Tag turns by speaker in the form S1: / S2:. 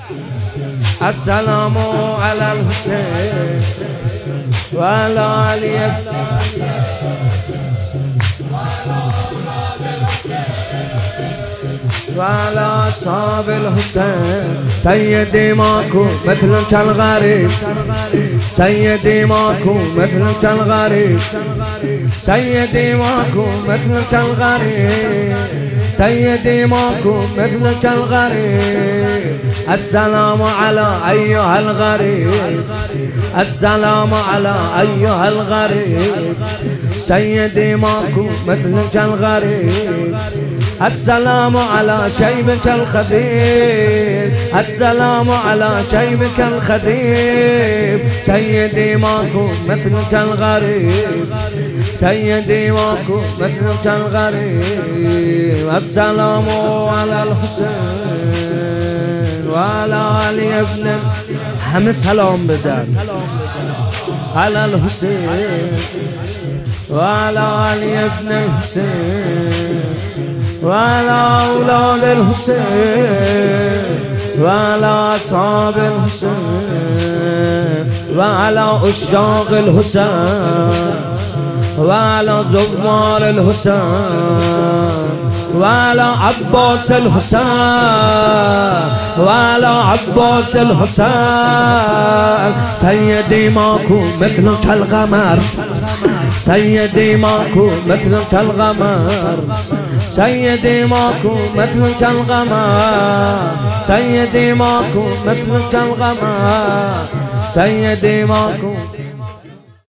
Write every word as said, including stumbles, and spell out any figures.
S1: السلام على الحسين وعلى علي وعلى أصحاب الحسين. سيدي ماكو مثلك الغريب، سيدي ماكو مثلك الغريب، سيدي ماكو مثلك الغريب، سيدي ماكو مثلك الغريب. السلام على أيها الغريب، السلام على أيها الغريب، سيدي ماكو مثلك الغريب. السلام على شيبك الخديب، السلام على شيبك الخديب، سيدي ماكو مثلك الغريب، سيدي ماكو مثلك الغريب. السلام على الحسين وعلى علي ابن هم سلام بزن على الحسين وعلى علي ابن الحسين وعلى أولاد الحسين وعلى أصحاب الحسين وعلى أشجاق الحسين وعلى زوار الحسين وعلى عباس الحسين وعلى عباس الحسين. سيدي ماكو مثلك القمر، سيدي ماكو مثلك القمر، سيدي ماكو مثلك القمر، سيدي ماكو مثلك القمر، سيدي ماكو